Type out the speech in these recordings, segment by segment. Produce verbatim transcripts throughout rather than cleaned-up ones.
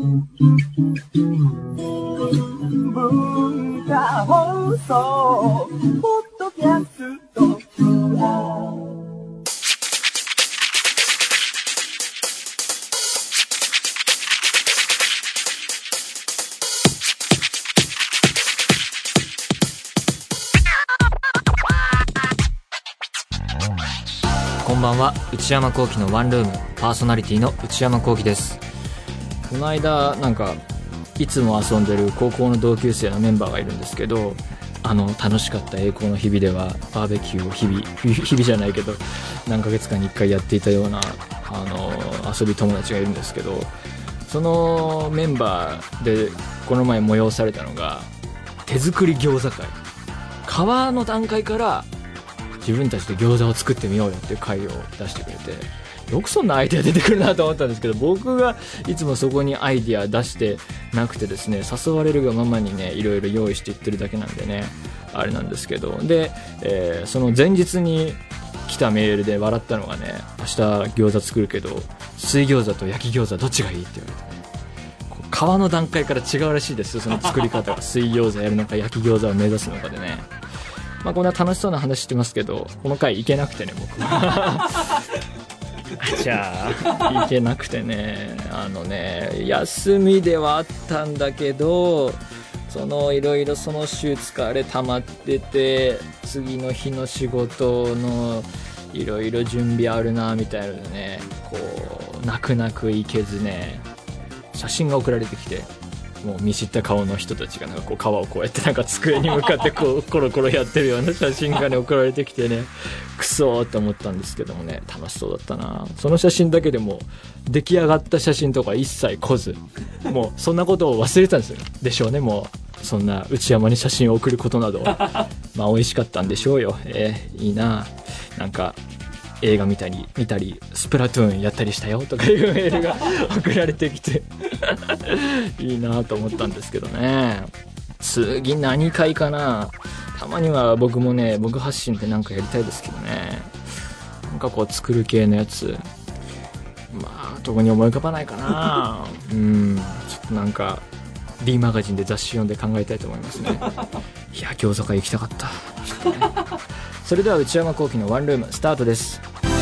文化放送ポッドキャストこんばんは。内山聖輝のワンルームパーソナリティの内山聖輝です。この間なんかいつも遊んでる高校の同級生のメンバーがいるんですけど、あの楽しかった栄光の日々ではバーベキューを日々日々じゃないけど何ヶ月間にいっかいやっていたようなあの遊び友達がいるんですけど、そのメンバーでこの前催されたのが手作り餃子会。皮の段階から自分たちで餃子を作ってみようよっていう会を出してくれて、よくそんなアイデア出てくるなと思ったんですけど、僕がいつもそこにアイデア出してなくてですね、誘われるがままにねいろいろ用意していってるだけなんでねあれなんですけど、で、えー、その前日に来たメールで笑ったのがね、明日餃子作るけど水餃子と焼き餃子どっちがいいって言われてね、皮の段階から違うらしいですよ、その作り方が。水餃子やるのか焼き餃子を目指すのかでね。まあこんな楽しそうな話してますけど、この回行けなくてね僕はじゃあ行けなくてね、あのね休みではあったんだけど、そのいろいろその週疲れ溜まってて、次の日の仕事のいろいろ準備あるなみたいなのでね、こう泣く泣く行けずね、写真が送られてきて、もう見知った顔の人たちがなんかこう皮をこうやってなんか机に向かってこうコロコロやってるような写真がね送られてきてね、クソーって思ったんですけどもね、楽しそうだったな。その写真だけでも出来上がった写真とか一切来ず、もうそんなことを忘れてたんですよでしょうね。もうそんな内山に写真を送ることなどまあ美味しかったんでしょうよ。えー、いいな。なんか映画見たり見たりスプラトゥーンやったりしたよとかいうメールが送られてきていいなと思ったんですけどね。次何回かな。たまには僕もね僕発信ってなんかやりたいですけどね、なんかこう作る系のやつ、まあ特に思い浮かばないかなうん、ちょっとなんか D マガジンで雑誌読んで考えたいと思いますね。いや餃子会行きたかった、ね、それでは内山聖輝のワンルームスタートです。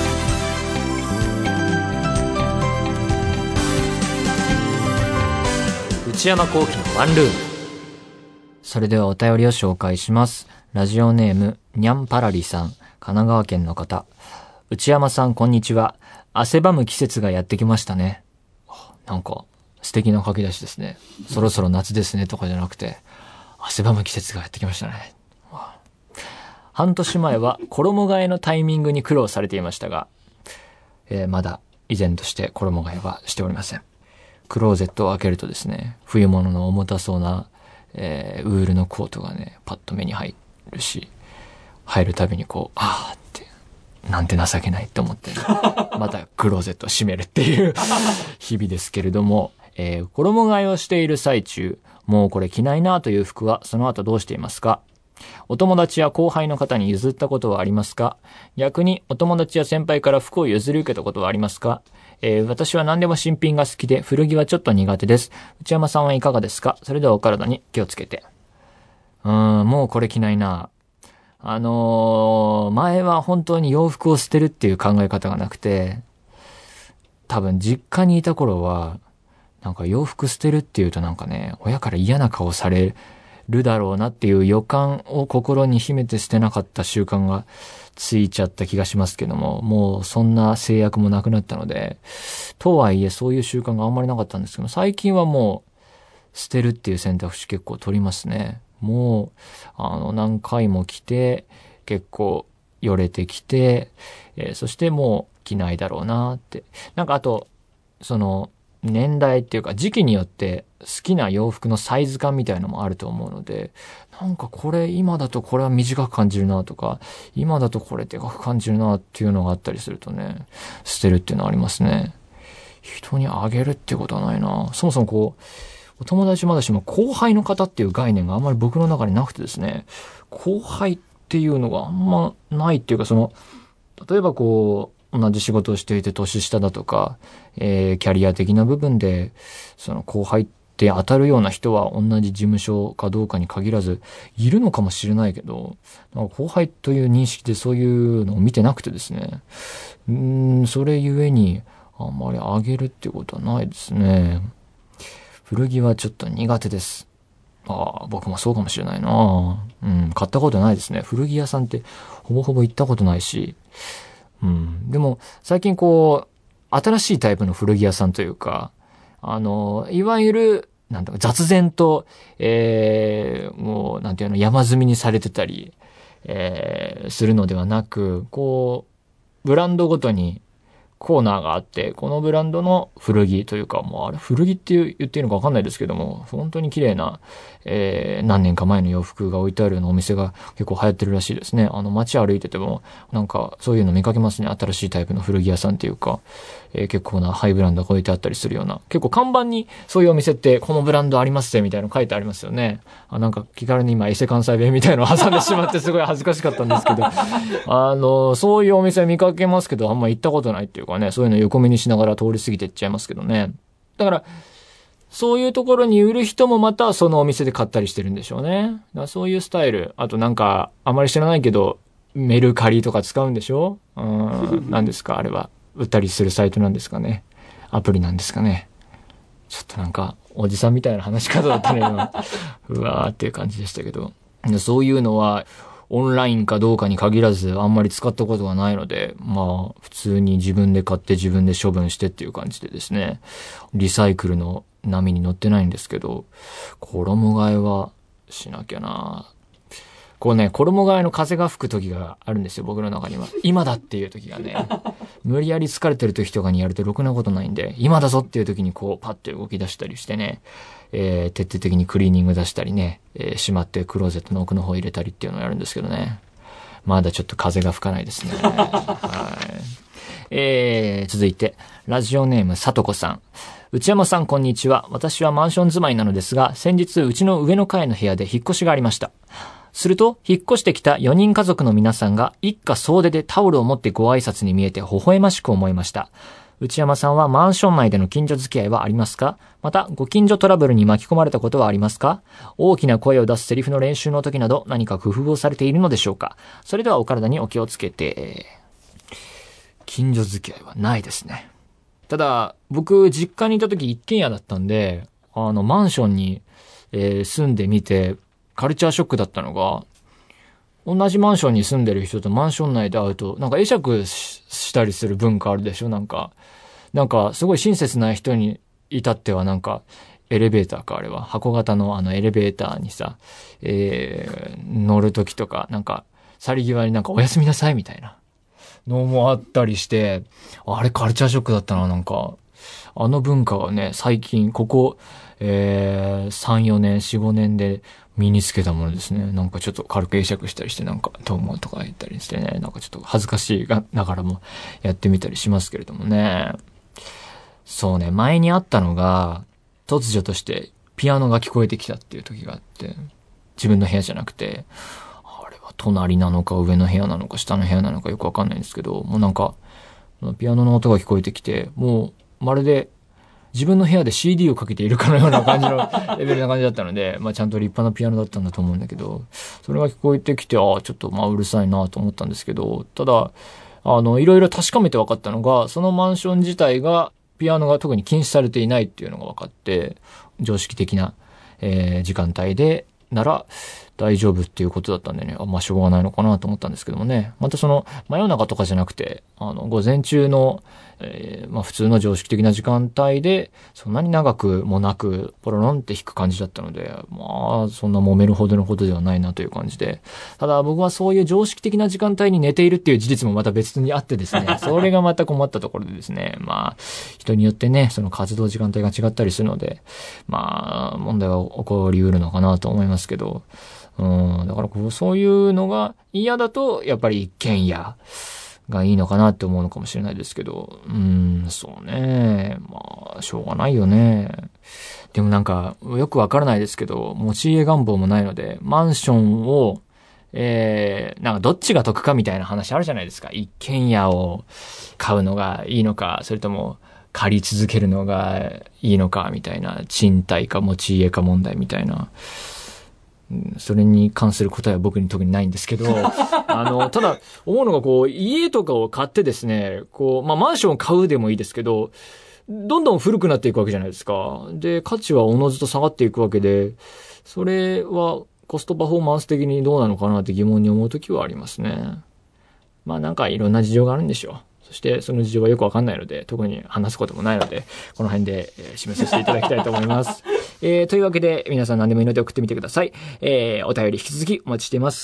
内山聖輝のワンルーム。それではお便りを紹介します。ラジオネームにゃんぱらりさん、神奈川県の方。内山さんこんにちは。汗ばむ季節がやってきましたね。なんか素敵な書き出しですね。そろそろ夏ですねとかじゃなくて、汗ばむ季節がやってきましたね。半年前は衣替えのタイミングに苦労されていましたが、えー、まだ依然として衣替えはしておりません。クローゼットを開けるとですね、冬物の重たそうな、えー、ウールのコートがねパッと目に入るし、入るたびにこうあーってなんて情けないって思って、ね、またクローゼットを閉めるっていう日々ですけれども、えー、衣替えをしている最中、もうこれ着ないなという服はその後どうしていますか？お友達や後輩の方に譲ったことはありますか？逆にお友達や先輩から服を譲り受けたことはありますか？えー、私は何でも新品が好きで古着はちょっと苦手です。内山さんはいかがですか？それではお体に気をつけて。うーん、もうこれ着ないな。あのー、前は本当に洋服を捨てるっていう考え方がなくて、多分実家にいた頃はなんか洋服捨てるっていうとなんかね、親から嫌な顔されるだろうなっていう予感を心に秘めて捨てなかった習慣がついちゃった気がしますけども、もうそんな制約もなくなったので、とはいえそういう習慣があんまりなかったんですけど、最近はもう捨てるっていう選択肢結構取りますね。もうあの何回も着て結構よれてきて、えー、そしてもう着ないだろうなって。なんかあとその年代っていうか時期によって好きな洋服のサイズ感みたいなのもあると思うので、なんかこれ今だとこれは短く感じるなとか、今だとこれでかく感じるなっていうのがあったりするとね、捨てるっていうのはありますね。人にあげるってことはないな。そもそもこうお友達もだしも後輩の方っていう概念があんまり僕の中になくてですね、後輩っていうのがあんまないっていうか、その例えばこ同じ仕事をしていて年下だとか、えー、キャリア的な部分で、その後輩って当たるような人は同じ事務所かどうかに限らずいるのかもしれないけど、なんか後輩という認識でそういうのを見てなくてですね、うーん、それゆえにあんまりあげるっていうことはないですね。古着はちょっと苦手です。ああ、僕もそうかもしれないな。うん、買ったことないですね。古着屋さんってほぼほぼ行ったことないし。うん、でも最近こう、新しいタイプの古着屋さんというか、あの、いわゆる、なんだか雑然と、えー、もう、なんていうの、山積みにされてたり、えー、するのではなく、こう、ブランドごとに、コーナーがあって、このブランドの古着というか、もうあれ古着って言っていいのかわかんないですけども、本当に綺麗な、えー、何年か前の洋服が置いてあるようなお店が結構流行ってるらしいですね。あの街歩いてても、なんかそういうの見かけますね。新しいタイプの古着屋さんっていうか、えー、結構なハイブランドが置いてあったりするような。結構看板にそういうお店ってこのブランドありますぜみたいなの書いてありますよね。あ、なんか気軽に今エセ関西弁みたいなのを挟んでしまってすごい恥ずかしかったんですけど、あの、そういうお店見かけますけど、あんま行ったことないっていうかね、そういうの横目にしながら通り過ぎていっちゃいますけどね。だから、そういうところに売る人もまたそのお店で買ったりしてるんでしょうね。だからそういうスタイル。あとなんか、あまり知らないけど、メルカリとか使うんでしょ？うーん、何ですかあれは。売ったりするサイトなんですかね。アプリなんですかね。ちょっとなんか、おじさんみたいな話し方だったね、今。うわーっていう感じでしたけど。そういうのは、オンラインかどうかに限らずあんまり使ったことがないので、まあ普通に自分で買って自分で処分してっていう感じでですね、リサイクルの波に乗ってないんですけど、衣替えはしなきゃな。こうね、衣替えの風が吹く時があるんですよ、僕の中には。今だっていう時がね、無理やり疲れてる時とかにやるとろくなことないんで、今だぞっていう時にこうパッて動き出したりしてね、えー、徹底的にクリーニング出したりね、えー、しまってクローゼットの奥の方入れたりっていうのをやるんですけどね。まだちょっと風が吹かないですね。はい。えー、続いて、ラジオネームさとこさん。内山さんこんにちは。私はマンション住まいなのですが、先日うちの上の階の部屋で引っ越しがありました。すると、引っ越してきたよにん家族の皆さんが一家総出でタオルを持ってご挨拶に見えて微笑ましく思いました。内山さんはマンション内での近所付き合いはありますか？また、ご近所トラブルに巻き込まれたことはありますか？大きな声を出すセリフの練習の時など何か工夫をされているのでしょうか？それではお体にお気をつけて。近所付き合いはないですね。ただ、僕、実家にいた時一軒家だったんで、あの、マンションに、えー、住んでみて、カルチャーショックだったのが、同じマンションに住んでる人とマンション内で会うと、なんか会釈 し, したりする文化あるでしょ？なんか、なんかすごい親切な人に至ってはなんか、エレベーターかあれは、箱型のあのエレベーターにさ、えー、乗るときとか、なんか、去り際になんかおやすみなさいみたいなのもあったりして、あれカルチャーショックだったな、なんか。あの文化がね、最近、ここ、えー、さん、よねん、よん、ごねんで身につけたものですね。なんかちょっと軽く会釈したりして、なんか、どうもとか言ったりしてね、なんかちょっと恥ずかしいがながらもやってみたりしますけれどもね。そうね、前にあったのが、突如としてピアノが聞こえてきたっていう時があって、自分の部屋じゃなくて、あれは隣なのか上の部屋なのか下の部屋なのかよくわかんないんですけど、もうなんか、ピアノの音が聞こえてきて、もうまるで自分の部屋で シーディー をかけているかのような感じのレベルな感じだったので、まあちゃんと立派なピアノだったんだと思うんだけど、それが聞こえてきて、ああ、ちょっとまあうるさいなと思ったんですけど、ただ、あの、いろいろ確かめて分かったのが、そのマンション自体が、ピアノが特に禁止されていないっていうのが分かって、常識的な、えー、時間帯で、なら、大丈夫っていうことだったんでね、あ、まあしょうがないのかなと思ったんですけどもね。またその、真夜中とかじゃなくて、あの、午前中の、えー、まあ普通の常識的な時間帯で、そんなに長くもなく、ポロロンって弾く感じだったので、まあ、そんな揉めるほどのことではないなという感じで。ただ僕はそういう常識的な時間帯に寝ているっていう事実もまた別にあってですね、それがまた困ったところでですね、まあ、人によってね、その活動時間帯が違ったりするので、まあ、問題は起こり得るのかなと思いますけど、うん、だからこう、そういうのが嫌だと、やっぱり一軒家がいいのかなって思うのかもしれないですけど、うん、そうね。まあ、しょうがないよね。でもなんか、よくわからないですけど、持ち家願望もないので、マンションを、 えー、なんかどっちが得かみたいな話あるじゃないですか。一軒家を買うのがいいのか、それとも借り続けるのがいいのかみたいな、賃貸か持ち家か問題みたいな。それに関する答えは僕に特にないんですけど、あの、ただ思うのがこう、家とかを買ってですね、こう、まあマンションを買うでもいいですけど、どんどん古くなっていくわけじゃないですか。で、価値はおのずと下がっていくわけで、それはコストパフォーマンス的にどうなのかなって疑問に思うときはありますね。まあなんかいろんな事情があるんでしょう。そしてその事情はよくわかんないので、特に話すこともないので、この辺で、えー、締めさせていただきたいと思います。えー、というわけで皆さん何でもいいので送ってみてください。えー、お便り引き続きお待ちしています。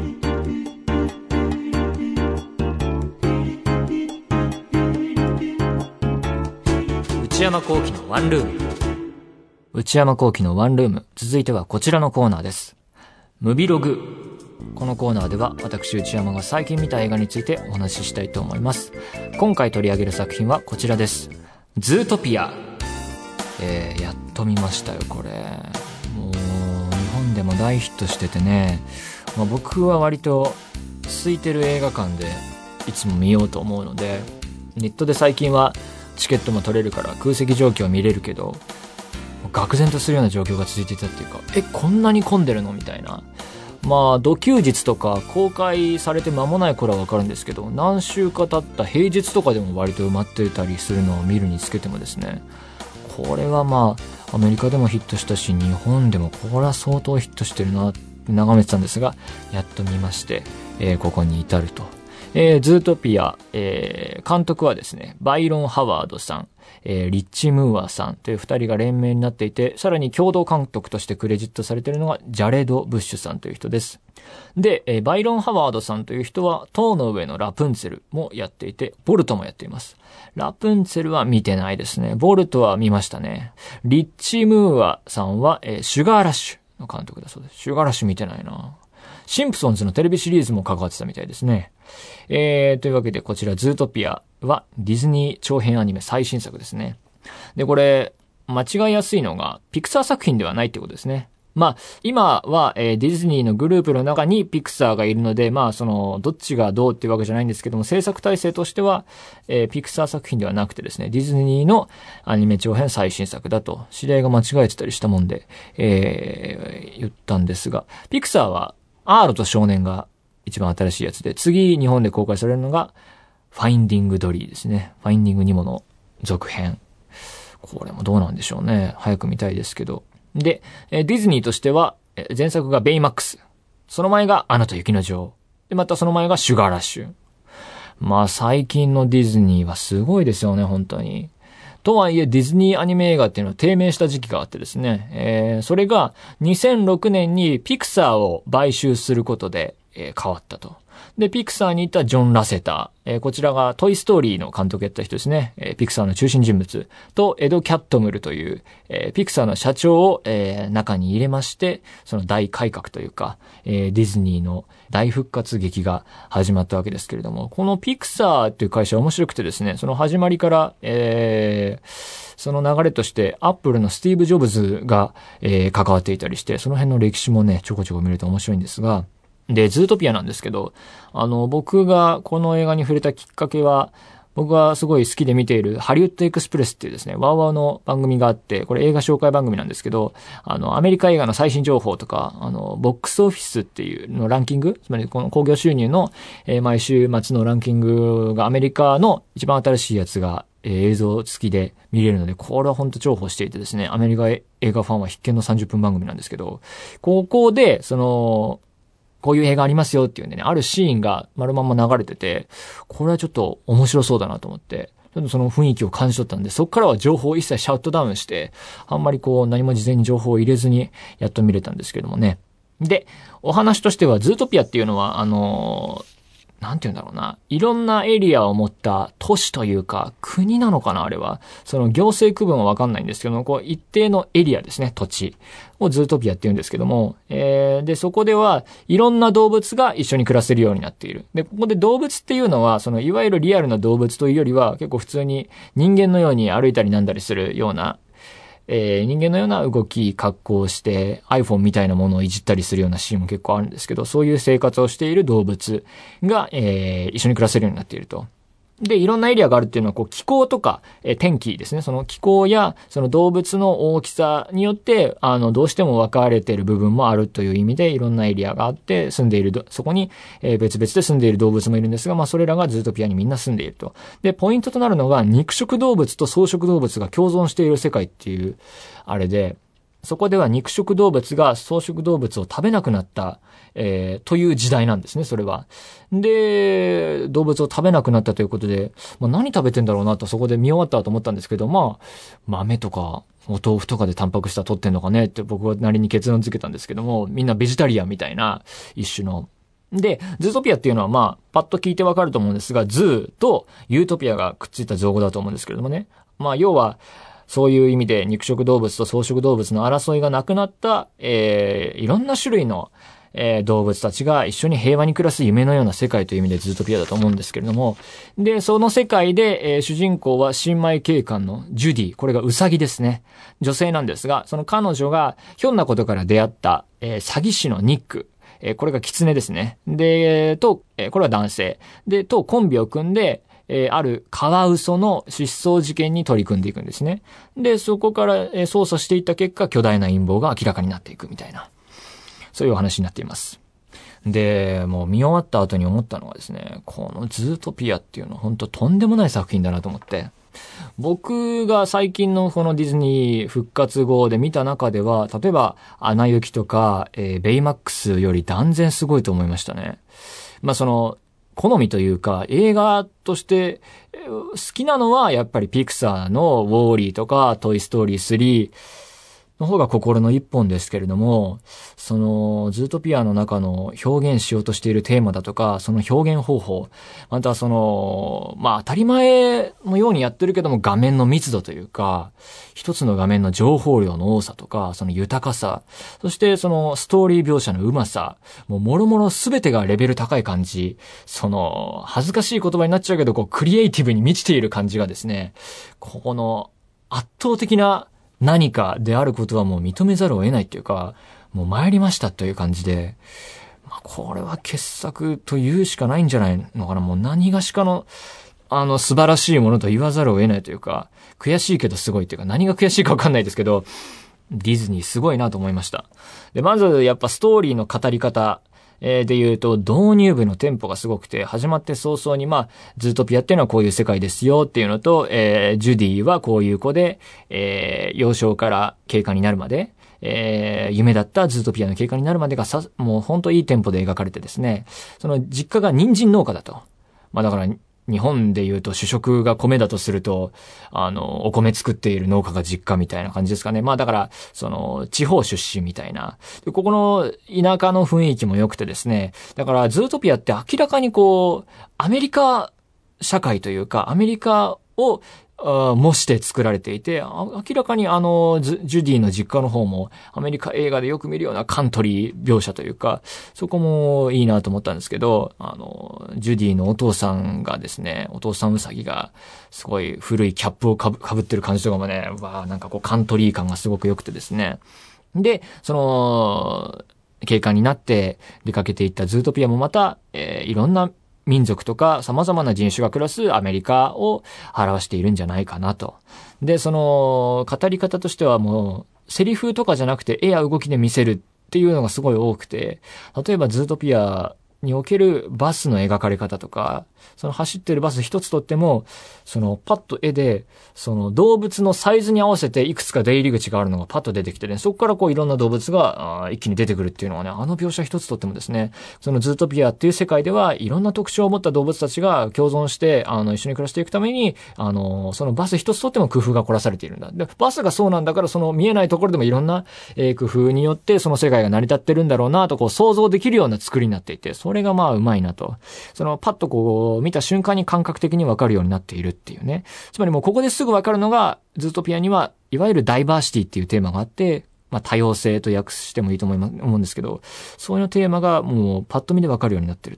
内山聖輝のワンルーム。内山聖輝のワンルーム。続いてはこちらのコーナーです。ムビログ。このコーナーでは私内山が最近見た映画についてお話ししたいと思います。今回取り上げる作品はこちらです。ズートピア。えー、やっと見ましたよこれ。もう日本でも大ヒットしててね、まあ、僕は割と空いてる映画館でいつも見ようと思うので、ネットで最近はチケットも取れるから空席状況は見れるけど、愕然とするような状況が続いていたっていうか、えこんなに混んでるのみたいな。まあ土休日とか公開されて間もない頃はわかるんですけど、何週か経った平日とかでも割と埋まってたりするのを見るにつけてもですね、これはまあアメリカでもヒットしたし、日本でもこれは相当ヒットしてるなって眺めてたんですが、やっと見まして、えー、ここに至ると。えー、ズートピア、えー、監督はですね、バイロン・ハワードさん、えー、リッチ・ムーアさんという二人が連名になっていて、さらに共同監督としてクレジットされているのがジャレド・ブッシュさんという人です。で、えー、バイロン・ハワードさんという人は塔の上のラプンツェルもやっていて、ボルトもやっています。ラプンツェルは見てないですね。ボルトは見ましたね。リッチ・ムーアさんは、えー、シュガーラッシュの監督だそうです。シュガーラッシュ見てないな。シンプソンズのテレビシリーズも関わってたみたいですね。えー、というわけでこちらズートピアはディズニー長編アニメ最新作ですね。で、これ間違いやすいのがピクサー作品ではないってことですね。まあ今は、えー、ディズニーのグループの中にピクサーがいるので、まあそのどっちがどうっていうわけじゃないんですけども、制作体制としては、えー、ピクサー作品ではなくてですね、ディズニーのアニメ長編最新作だと知り合いが間違えてたりしたもんで、えー、言ったんですが、ピクサーはアーロと少年が一番新しいやつで、次日本で公開されるのがファインディングドリーですね。ファインディングニモの続編。これもどうなんでしょうね。早く見たいですけど。で、ディズニーとしては前作がベイマックス。その前がアナと雪の女王。で、またその前がシュガーラッシュ。まあ最近のディズニーはすごいですよね、本当に。とはいえディズニーアニメ映画っていうのは低迷した時期があってですね、えー、それがにせんろくねんにピクサーを買収することで、えー、変わったと。で、ピクサーにいたジョン・ラセター、えー、こちらがトイストーリーの監督やった人ですね、えー、ピクサーの中心人物とエド・キャットムルという、えー、ピクサーの社長を、えー、中に入れまして、その大改革というか、えー、ディズニーの大復活劇が始まったわけですけれども、このピクサーっていう会社は面白くてですね、その始まりから、えー、その流れとしてアップルのスティーブ・ジョブズが、えー、関わっていたりして、その辺の歴史もね、ちょこちょこ見ると面白いんですが、で、ズートピアなんですけど、あの、僕がこの映画に触れたきっかけは、僕がすごい好きで見ているハリウッドエクスプレスっていうですね、ワウワウの番組があって、これ映画紹介番組なんですけど、あの、アメリカ映画の最新情報とか、あの、ボックスオフィスっていうのランキング、つまりこの興行収入の、えー、毎週末のランキングがアメリカの一番新しいやつが、えー、映像付きで見れるので、これは本当重宝していてですね、アメリカ映画ファンは必見のさんじゅっぷん番組なんですけど、ここで、その、こういう映画ありますよっていうんでね、あるシーンが丸まんま流れてて、これはちょっと面白そうだなと思って、ちょっとその雰囲気を感じ取ったんで、そこからは情報を一切シャウトダウンして、あんまりこう何も事前に情報を入れずにやっと見れたんですけどもね。で、お話としてはズートピアっていうのは、あのー、なんて言うんだろうな。いろんなエリアを持った都市というか、国なのかなあれは。その行政区分はわかんないんですけども、こう一定のエリアですね、土地をズートピアって言うんですけども、えー、で、そこではいろんな動物が一緒に暮らせるようになっている。で、ここで動物っていうのは、そのいわゆるリアルな動物というよりは、結構普通に人間のように歩いたりなんだりするような、 えー、人間のような動き、格好をして iPhone みたいなものをいじったりするようなシーンも結構あるんですけど、そういう生活をしている動物が、えー、一緒に暮らせるようになっていると。で、いろんなエリアがあるっていうのは、こう、気候とか、えー、天気ですね。その気候や、その動物の大きさによって、あの、どうしても分かれている部分もあるという意味で、いろんなエリアがあって、住んでいる、そこに、えー、別々で住んでいる動物もいるんですが、まあ、それらがズートピアにみんな住んでいると。で、ポイントとなるのが、肉食動物と草食動物が共存している世界っていう、あれで、そこでは肉食動物が草食動物を食べなくなった、えー、という時代なんですね、それは。で、動物を食べなくなったということで、まあ、何食べてんだろうなとそこで見終わったと思ったんですけど、まあ、豆とか、お豆腐とかでタンパク質は取ってんのかねって僕はなりに結論付けたんですけども、みんなベジタリアンみたいな一種の。で、ズートピアっていうのはまあ、パッと聞いてわかると思うんですが、ズーとユートピアがくっついた造語だと思うんですけれどもね。まあ、要は、そういう意味で肉食動物と草食動物の争いがなくなった、えー、いろんな種類の、えー、動物たちが一緒に平和に暮らす夢のような世界という意味でズートピアだと思うんですけれども、で、その世界で、えー、主人公は新米警官のジュディ、これがウサギですね。女性なんですが、その彼女がひょんなことから出会った、えー、詐欺師のニック、えー、これがキツネですね。で、と、えー、これは男性。で、とコンビを組んで、えー、あるカワウソの失踪事件に取り組んでいくんですね。で、そこから、えー、捜査していった結果、巨大な陰謀が明らかになっていくみたいな、そういうお話になっています。で、もう見終わった後に思ったのはですね、このズートピアっていうのは本当とんでもない作品だなと思って、僕が最近のこのディズニー復活後で見た中では、例えばアナ雪とか、えー、ベイマックスより断然すごいと思いましたね。まあその、好みというか、映画として好きなのはやっぱりピクサーのウォーリーとかトイストーリースリーの方が心の一本ですけれども、そのズートピアの中の表現しようとしているテーマだとか、その表現方法、またその、まあ当たり前のようにやってるけども画面の密度というか、一つの画面の情報量の多さとか、その豊かさ、そしてそのストーリー描写のうまさ、もうもろもろすべてがレベル高い感じ、その恥ずかしい言葉になっちゃうけど、こうクリエイティブに満ちている感じがですね、ここの圧倒的な何かであることはもう認めざるを得ないっていうか、もう参りましたという感じで、まあ、これは傑作と言うしかないんじゃないのかな。もう何がしかの、あの素晴らしいものと言わざるを得ないというか、悔しいけどすごいっていうか、何が悔しいかわかんないですけど、ディズニーすごいなと思いました。で、まずやっぱストーリーの語り方、えー、で言うと、導入部のテンポがすごくて、始まって早々に、まあ、ズートピアっていうのはこういう世界ですよっていうのと、えー、ジュディはこういう子で、えー、幼少から警官になるまで、えー、夢だったズートピアの警官になるまでがさ、もうほんといいテンポで描かれてですね、その実家が人参農家だと。まあだから、日本で言うと主食が米だとすると、あの、お米作っている農家が実家みたいな感じですかね。まあだから、その、地方出身みたいな。で、ここの田舎の雰囲気も良くてですね。だから、ズートピアって明らかにこう、アメリカ社会というか、アメリカを、模して作られていて、明らかにあの、ジュディの実家の方もアメリカ映画でよく見るようなカントリー描写というか、そこもいいなと思ったんですけど、あの、ジュディのお父さんがですね、お父さんウサギがすごい古いキャップをかぶ、かぶってる感じとかもね、わあなんかこうカントリー感がすごく良くてですね。で、その、警官になって出かけていったズートピアもまた、えー、いろんな民族とか様々な人種が暮らすアメリカを表しているんじゃないかなと。で、その語り方としてはもうセリフとかじゃなくて絵や動きで見せるっていうのがすごい多くて、例えばズートピアにおけるバスの描かれ方とか、その走ってるバス一つとっても、そのパッと絵で、その動物のサイズに合わせていくつか出入り口があるのがパッと出てきてね、そこからこういろんな動物が一気に出てくるっていうのはね、あの描写一つとってもですね、そのズートピアっていう世界ではいろんな特徴を持った動物たちが共存して、あの一緒に暮らしていくために、あの、そのバス一つとっても工夫が凝らされているんだ。で、バスがそうなんだからその見えないところでもいろんな、えー、工夫によってその世界が成り立ってるんだろうなとこう想像できるような作りになっていて、それがまあうまいなと。そのパッとこう見た瞬間に感覚的にわかるようになっているっていうね。つまりもうここですぐわかるのが、ズートピアにはいわゆるダイバーシティっていうテーマがあって、まあ多様性と訳してもいいと思います、思うんですけど、そういうテーマがもうパッと見でわかるようになっていると。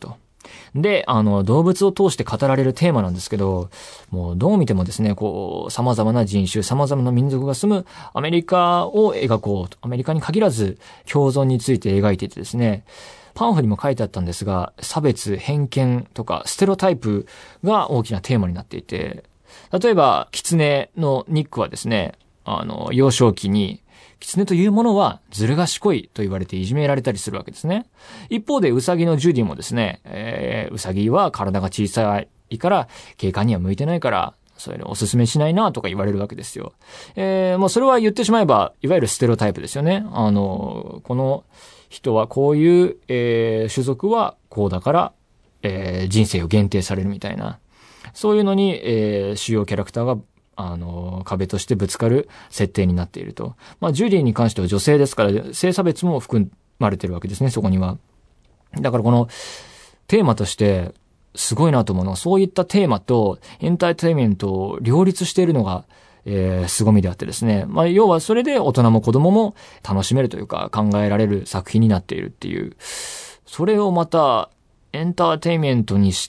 で、あの、動物を通して語られるテーマなんですけど、もうどう見てもですね、こう、様々な人種、様々な民族が住むアメリカを描こうと、アメリカに限らず共存について描いていてですね、パンフにも書いてあったんですが、差別、偏見とかステロタイプが大きなテーマになっていて、例えば、キツネのニックはですね、あの、幼少期に、キツネというものはずる賢いと言われていじめられたりするわけですね。一方でウサギのジュディもですね、えー、ウサギは体が小さいから警官には向いてないからそれおすすめしないなとか言われるわけですよ。えー、もうそれは言ってしまえばいわゆるステレオタイプですよね。あのこの人はこういう、えー、種族はこうだから、えー、人生を限定されるみたいな、そういうのに、えー、主要キャラクターがあの、壁としてぶつかる設定になっていると。まあ、ジュリーに関しては女性ですから、性差別も含まれてるわけですね、そこには。だからこの、テーマとして、すごいなと思うのは、そういったテーマとエンターテインメントを両立しているのが、えー、凄みであってですね。まあ、要はそれで大人も子供も楽しめるというか、考えられる作品になっているっていう。それをまた、エンターテインメントにして、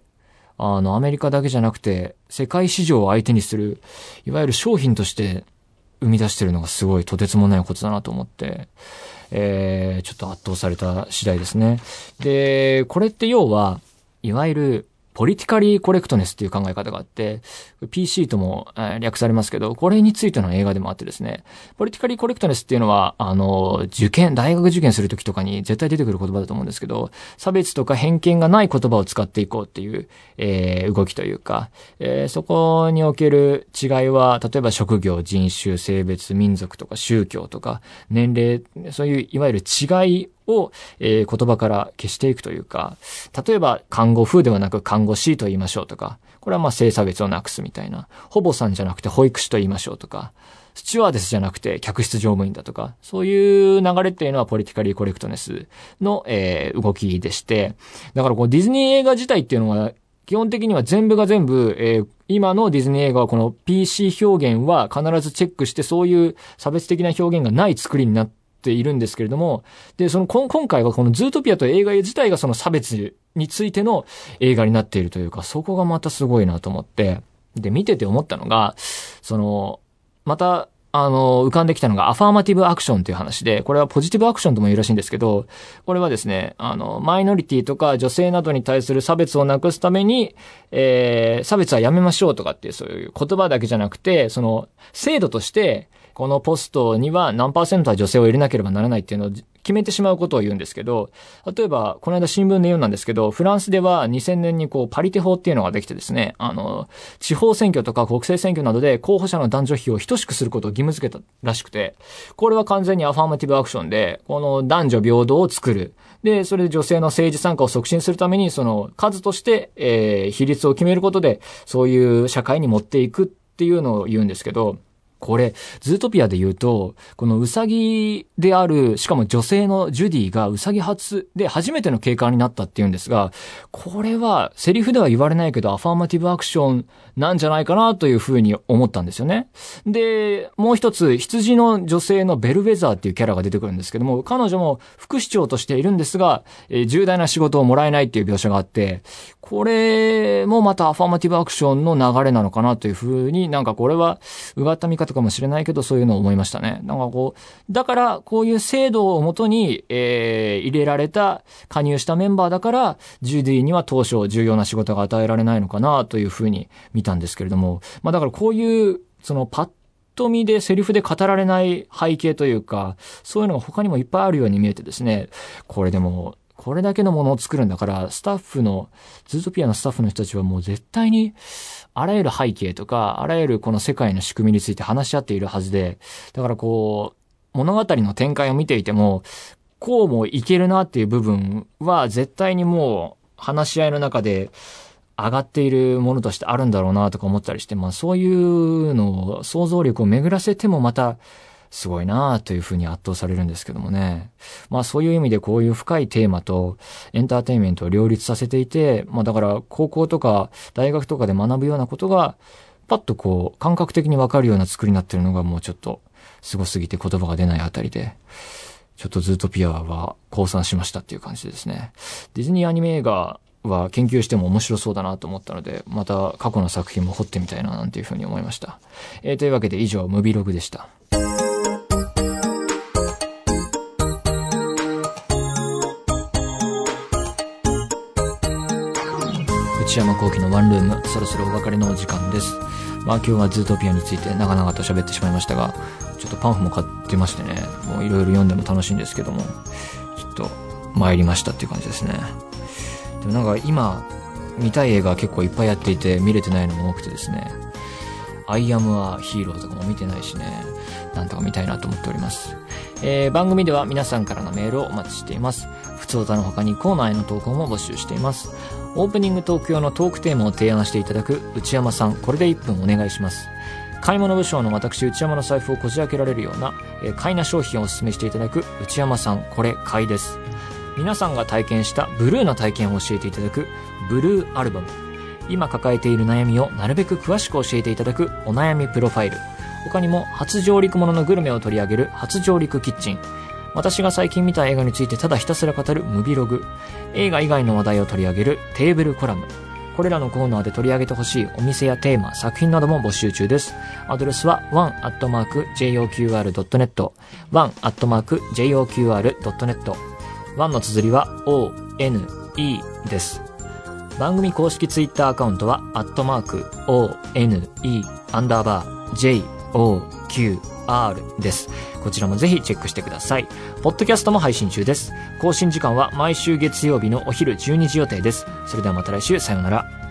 あの、アメリカだけじゃなくて、世界市場を相手にする、いわゆる商品として生み出しているのがすごいとてつもないことだなと思って、えー、ちょっと圧倒された次第ですね。で、これって要は、いわゆる、ポリティカリーコレクトネスっていう考え方があって、ピーシー とも、えー、略されますけど、これについての映画でもあってですね、ポリティカリーコレクトネスっていうのは、あの、受験、大学受験するときとかに絶対出てくる言葉だと思うんですけど、差別とか偏見がない言葉を使っていこうっていう、えー、動きというか、えー、そこにおける違いは、例えば職業、人種、性別、民族とか宗教とか、年齢、そういういわゆる違いを、えー、言葉から消していくというか、例えば看護婦ではなく看護師と言いましょうとか、これはまあ性差別をなくすみたいな、保母さんじゃなくて保育士と言いましょうとか、スチュワーデスじゃなくて客室乗務員だとか、そういう流れっていうのはポリティカリーコレクトネスの、えー、動きでして、だからこうディズニー映画自体っていうのは基本的には全部が全部、えー、今のディズニー映画はこの ピーシー 表現は必ずチェックしてそういう差別的な表現がない作りになってているんですけれども、で、その、今回はこのズートピアという映画自体がその差別についての映画になっているというか、そこがまたすごいなと思って、で、見てて思ったのが、その、また、あの、浮かんできたのがアファーマティブアクションという話で、これはポジティブアクションとも言うらしいんですけど、これはですね、あの、マイノリティとか女性などに対する差別をなくすために、えー、差別はやめましょうとかっていうそういう言葉だけじゃなくて、その、制度として、このポストには何パーセントは女性を入れなければならないっていうのを決めてしまうことを言うんですけど、例えば、この間新聞で読んだんですけど、フランスではにせんねんにこう、パリテ法っていうのができてですね、あの、地方選挙とか国政選挙などで候補者の男女比を等しくすることを義務付けたらしくて、これは完全にアファーマティブアクションで、この男女平等を作る。で、それで女性の政治参加を促進するために、その数として、えー、比率を決めることで、そういう社会に持っていくっていうのを言うんですけど、これ、ズートピアで言うと、このウサギである、しかも女性のジュディがウサギ初で初めての警官になったっていうんですが、これはセリフでは言われないけどアファーマティブアクションなんじゃないかなというふうに思ったんですよね。で、もう一つ、羊の女性のベルウェザーっていうキャラが出てくるんですけども、彼女も副市長としているんですが、えー、重大な仕事をもらえないっていう描写があって、これもまたアファーマティブアクションの流れなのかなというふうに、なんかこれはうがった見方かもしれないけど、そういうのを思いましたね。なんかこう、だからこういう制度をもとに、えー、入れられた、加入したメンバーだから、ジュディには当初重要な仕事が与えられないのかなというふうに見たんですけれども、まあだからこういう、そのパッと見でセリフで語られない背景というか、そういうのが他にもいっぱいあるように見えてですね、これでも、これだけのものを作るんだから、スタッフの、ズートピアのスタッフの人たちはもう絶対に、あらゆる背景とか、あらゆるこの世界の仕組みについて話し合っているはずで、だからこう、物語の展開を見ていても、こうもいけるなっていう部分は絶対にもう話し合いの中で上がっているものとしてあるんだろうなとか思ったりして、まあそういうのを想像力を巡らせてもまたすごいなというふうに圧倒されるんですけどもね。まあそういう意味でこういう深いテーマとエンターテインメントを両立させていて、まあだから高校とか大学とかで学ぶようなことがパッとこう感覚的にわかるような作りになってるのがもうちょっとすごすぎて言葉が出ないあたりで、ちょっとズートピアは降参しましたっていう感じですね。ディズニーアニメ映画は研究しても面白そうだなと思ったので、また過去の作品も掘ってみたいななんていうふうに思いました。えー、というわけで以上、ムビログでした。内山聖輝のワンルーム、そろそろお別れのお時間です。まあ今日はズートピアについて長々と喋ってしまいましたが、ちょっとパンフも買ってましてね、もういろいろ読んでも楽しいんですけども、ちょっと参りましたっていう感じですね。でもなんか今見たい映画結構いっぱいやっていて見れてないのも多くてですね、アイアムはヒーローとかも見てないしね、なんとか見たいなと思っております。えー、番組では皆さんからのメールをお待ちしています。ふつおたの他にコーナーへの投稿も募集しています。オープニングトーク用のトークテーマを提案していただく内山さん、これでいっぷんお願いします。買い物不詳の私内山の財布をこじ開けられるような、えー、買いな商品をお勧めしていただく内山さん、これ買いです。皆さんが体験したブルーな体験を教えていただくブルーアルバム、今抱えている悩みをなるべく詳しく教えていただくお悩みプロファイル、他にも初上陸もののグルメを取り上げる初上陸キッチン、私が最近見た映画についてただひたすら語るムビログ、映画以外の話題を取り上げるテーブルコラム、これらのコーナーで取り上げてほしいお店やテーマ、作品なども募集中です。アドレスは ワンアットマークジェイオーキューアールドットネット ワンアットマークジェイオーキューアールドットネット、ワンの綴りは オーエヌイー です。番組公式ツイッターアカウントはアットマーク オーエヌイー アンダーバー ジェイオーキューアール です。こちらもぜひチェックしてください。ポッドキャストも配信中です。更新時間は毎週月曜日のお昼じゅうにじ予定です。それではまた来週、さようなら。